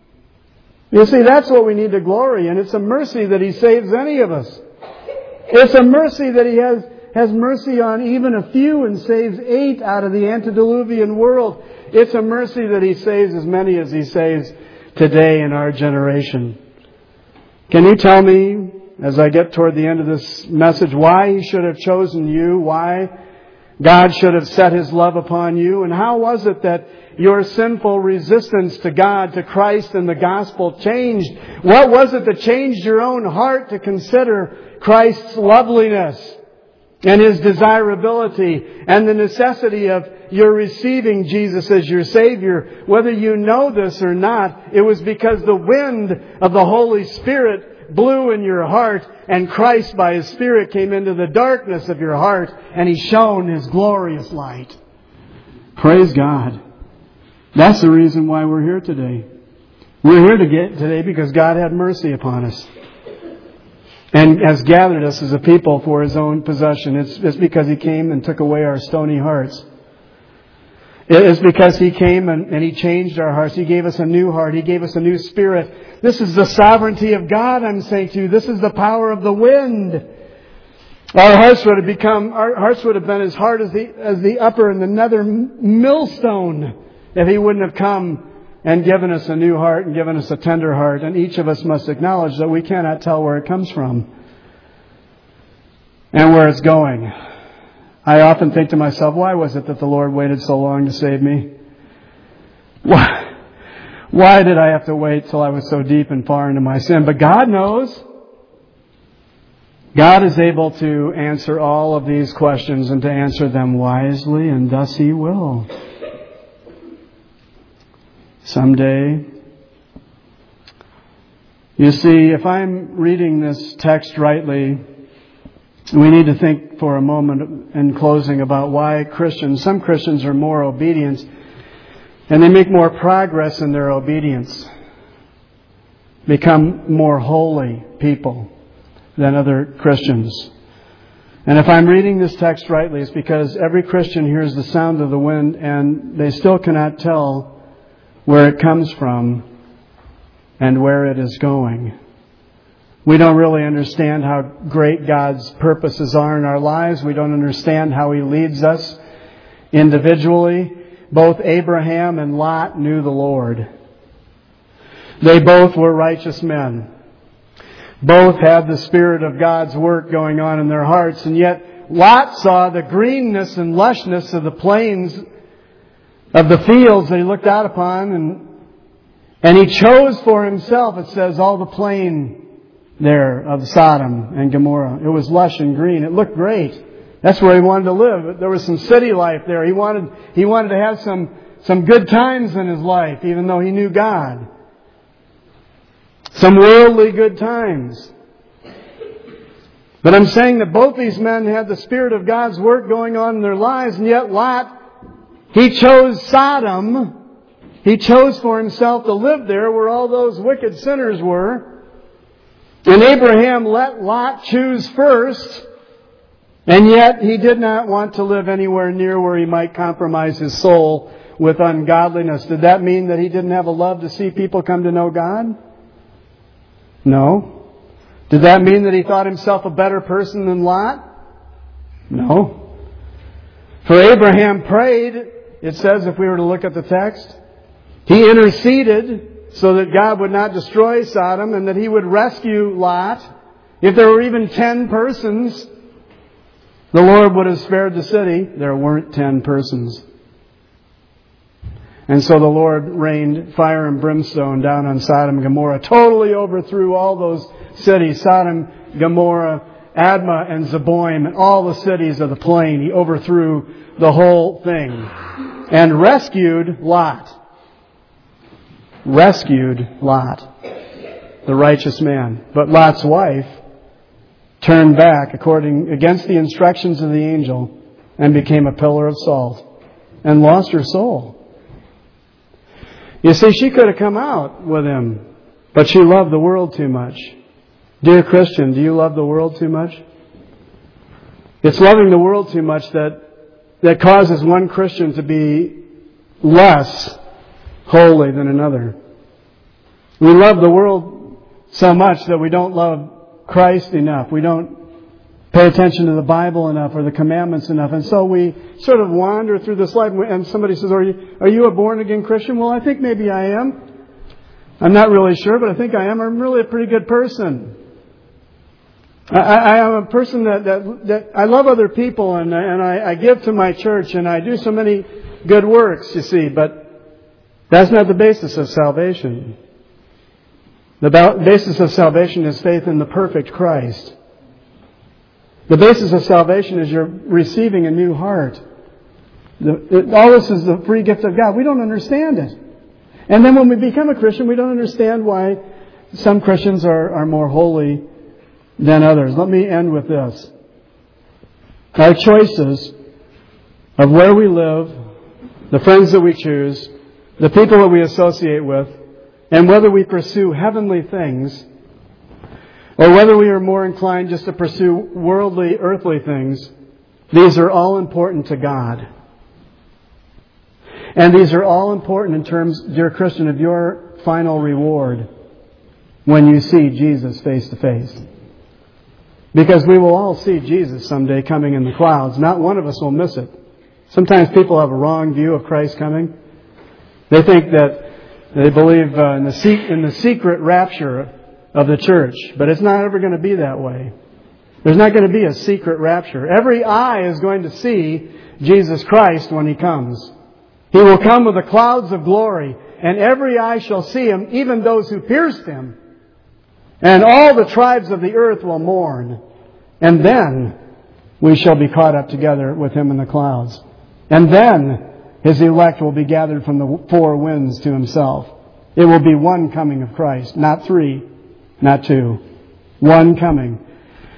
You see, that's what we need to glory in. It's a mercy that He saves any of us. It's a mercy that He has mercy on even a few and saves 8 out of the antediluvian world. It's a mercy that He saves as many as He saves today in our generation. Can you tell me, as I get toward the end of this message, why He should have chosen you? Why God should have set His love upon you? And how was it that your sinful resistance to God, to Christ and the gospel changed? What was it that changed your own heart to consider Christ's loveliness and His desirability and the necessity of your receiving Jesus as your Savior? Whether you know this or not, it was because the wind of the Holy Spirit blew in your heart and Christ by His Spirit came into the darkness of your heart and He shone His glorious light. Praise God. That's the reason why we're here today. We're here today because God had mercy upon us and has gathered us as a people for His own possession. It's because He came and took away our stony hearts. It is because He came and He changed our hearts. He gave us a new heart. He gave us a new spirit. This is the sovereignty of God, I'm saying to you. This is the power of the wind. Our hearts would have been as hard as the upper and the nether millstone if He wouldn't have come and given us a new heart and given us a tender heart. And each of us must acknowledge that we cannot tell where it comes from and where it's going. I often think to myself, why was it that the Lord waited so long to save me? Why did I have to wait till I was so deep and far into my sin? But God knows. God is able to answer all of these questions and to answer them wisely, and thus He will. Someday. You see, if I'm reading this text rightly, We need to think for a moment in closing about why some Christians are more obedient and they make more progress in their obedience, become more holy people than other Christians. And if I'm reading this text rightly, it's because every Christian hears the sound of the wind and they still cannot tell where it comes from and where it is going. We don't really understand how great God's purposes are in our lives. We don't understand how He leads us individually. Both Abraham and Lot knew the Lord. They both were righteous men. Both had the Spirit of God's work going on in their hearts, and yet Lot saw the greenness and lushness of the plains, of the fields that he looked out upon, and he chose for himself, it says, all the plain there of Sodom and Gomorrah. It was lush and green. It looked great. That's where he wanted to live. There was some city life there. He wanted to have some good times in his life, even though he knew God. Some worldly good times. But I'm saying that both these men had the Spirit of God's work going on in their lives, and yet Lot, he chose Sodom. He chose for himself to live there where all those wicked sinners were. And Abraham let Lot choose first, and yet he did not want to live anywhere near where he might compromise his soul with ungodliness. Did that mean that he didn't have a love to see people come to know God? No. Did that mean that he thought himself a better person than Lot? No. For Abraham prayed, it says, if we were to look at the text, he interceded so that God would not destroy Sodom and that He would rescue Lot. If there were even 10 persons, the Lord would have spared the city. There weren't 10 persons. And so the Lord rained fire and brimstone down on Sodom and Gomorrah, totally overthrew all those cities, Sodom, Gomorrah, Admah, and Zeboim, and all the cities of the plain. He overthrew the whole thing and rescued Lot. Rescued Lot, the righteous man. But Lot's wife turned back against the instructions of the angel and became a pillar of salt and lost her soul. You see, she could have come out with him, but she loved the world too much. Dear Christian, do you love the world too much? It's loving the world too much that causes one Christian to be less holy than another. We love the world so much that we don't love Christ enough. We don't pay attention to the Bible enough or the commandments enough. And so we sort of wander through this life and somebody says, are you a born-again Christian? Well, I think maybe I am. I'm not really sure, but I think I am. I'm really a pretty good person. I am a person that I love other people and I give to my church and I do so many good works, you see, but that's not the basis of salvation. The basis of salvation is faith in the perfect Christ. The basis of salvation is you're receiving a new heart. All this is the free gift of God. We don't understand it. And then when we become a Christian, we don't understand why some Christians are more holy than others. Let me end with this. Our choices of where we live, the friends that we choose, the people that we associate with, and whether we pursue heavenly things or whether we are more inclined just to pursue worldly, earthly things, these are all important to God. And these are all important in terms, dear Christian, of your final reward when you see Jesus face to face. Because we will all see Jesus someday coming in the clouds. Not one of us will miss it. Sometimes people have a wrong view of Christ coming. They think that they believe in the secret rapture of the church. But it's not ever going to be that way. There's not going to be a secret rapture. Every eye is going to see Jesus Christ when He comes. He will come with the clouds of glory, and every eye shall see Him, even those who pierced Him. And all the tribes of the earth will mourn. And then we shall be caught up together with Him in the clouds. And then His elect will be gathered from the four winds to Himself. It will be one coming of Christ, not three, not two. One coming.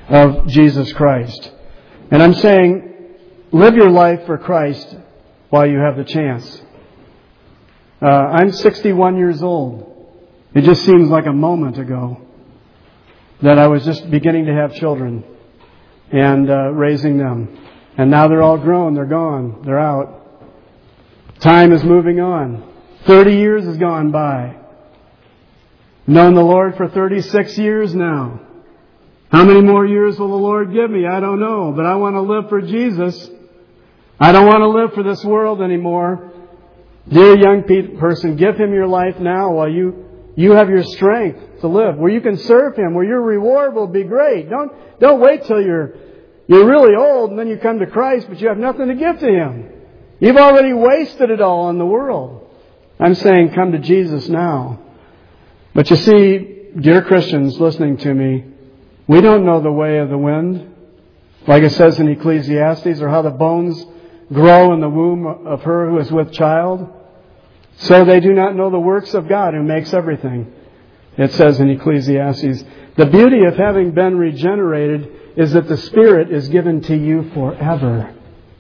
of Jesus Christ. And I'm saying, live your life for Christ while you have the chance. I'm 61 years old. It just seems like a moment ago that I was just beginning to have children and raising them. And now they're all grown. They're gone. They're out. Time is moving on. 30 years has gone by. Known the Lord for 36 years now. How many more years will the Lord give me? I don't know. But I want to live for Jesus. I don't want to live for this world anymore. Dear young person, give Him your life now while you have your strength to live. Where you can serve Him, where your reward will be great. Don't wait till you're really old and then you come to Christ, but you have nothing to give to Him. You've already wasted it all on the world. I'm saying come to Jesus now. But you see, dear Christians listening to me, we don't know the way of the wind, like it says in Ecclesiastes, or how the bones grow in the womb of her who is with child. So they do not know the works of God who makes everything. It says in Ecclesiastes. The beauty of having been regenerated is that the Spirit is given to you forever.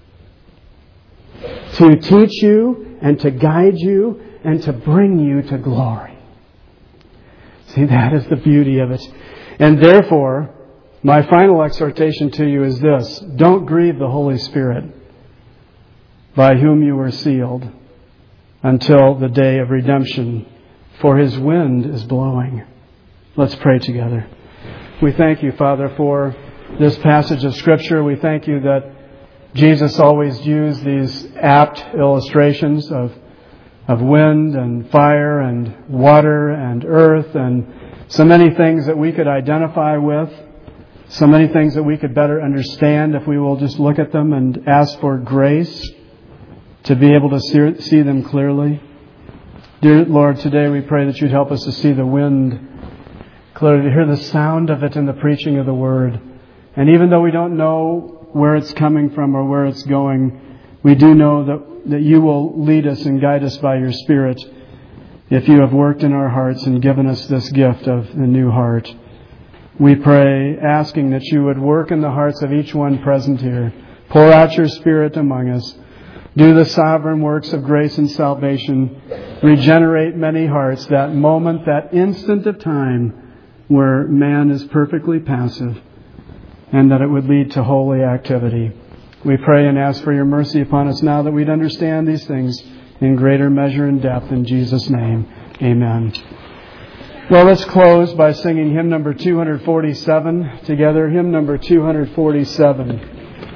To teach you and to guide you and to bring you to glory. See, that is the beauty of it. And therefore, my final exhortation to you is this. Don't grieve the Holy Spirit, by whom you were sealed, until the day of redemption, for His wind is blowing. Let's pray together. We thank you, Father, for this passage of Scripture. We thank you that Jesus always used these apt illustrations of wind and fire and water and earth and so many things that we could identify with, so many things that we could better understand if we will just look at them and ask for grace to be able to see them clearly. Dear Lord, today we pray that you'd help us to see the wind clearly, to hear the sound of it in the preaching of the Word. And even though we don't know where it's coming from or where it's going, we do know that you will lead us and guide us by your Spirit if you have worked in our hearts and given us this gift of the new heart. We pray, asking that you would work in the hearts of each one present here. Pour out your Spirit among us. Do the sovereign works of grace and salvation. Regenerate many hearts, that moment, that instant of time where man is perfectly passive, and that it would lead to holy activity. We pray and ask for your mercy upon us now that we'd understand these things in greater measure and depth. In Jesus' name, amen. Well, let's close by singing hymn number 247 together. Hymn number 247.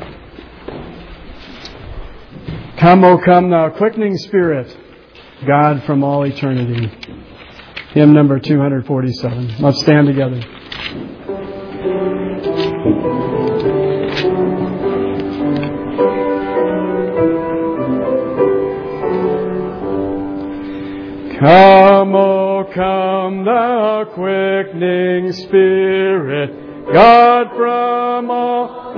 Come, O come, thou quickening Spirit, God from all eternity. Hymn number 247. Let's stand together. Come, O come, thou quickening Spirit, God from all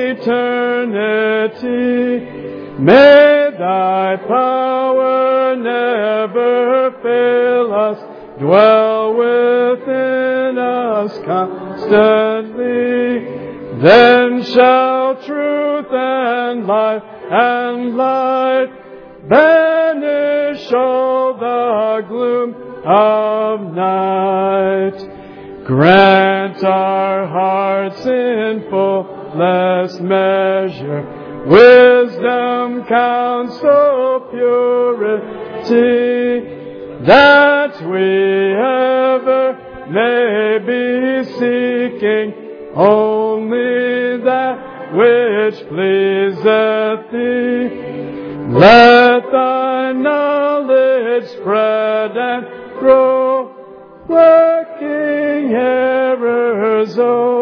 eternity. May thy power never fail us, dwell within us constantly. Then shall truth and life and light banish all the gloom of night. Grant our hearts in fullest measure wisdom, counsel, purity, that we ever may be seeking only that which pleaseth thee. Let thy knowledge spread and grow, working errors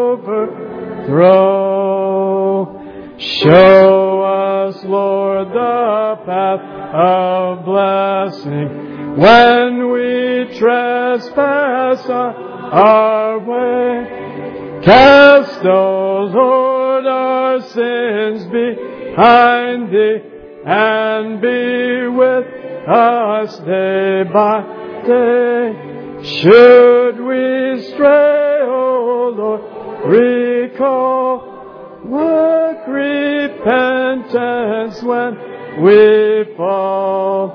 overthrow. Show us, Lord, the path of blessing when we trespass on our way. Cast, O Lord, our sins behind thee, and be with us day by day. Should we stray, O Lord, call, work repentance when we fall.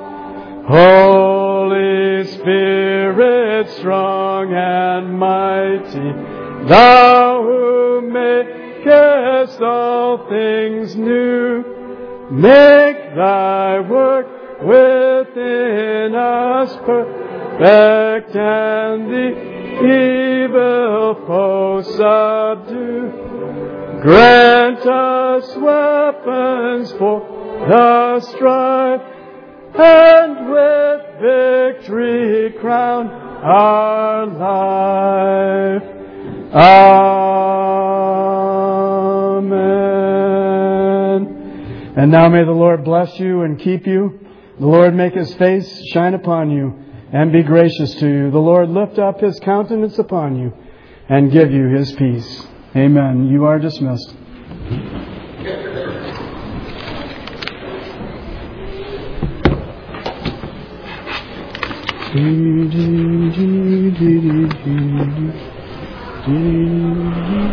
Holy Spirit, strong and mighty, Thou who makest all things new, make Thy work within us perfect, and the evil foe subdue. Grant us weapons for the strife, and with victory crown our life. Amen. And now may the Lord bless you and keep you. The Lord make His face shine upon you and be gracious to you. The Lord lift up His countenance upon you and give you His peace. Amen. You are dismissed. Do, do, do, do, do, do, do.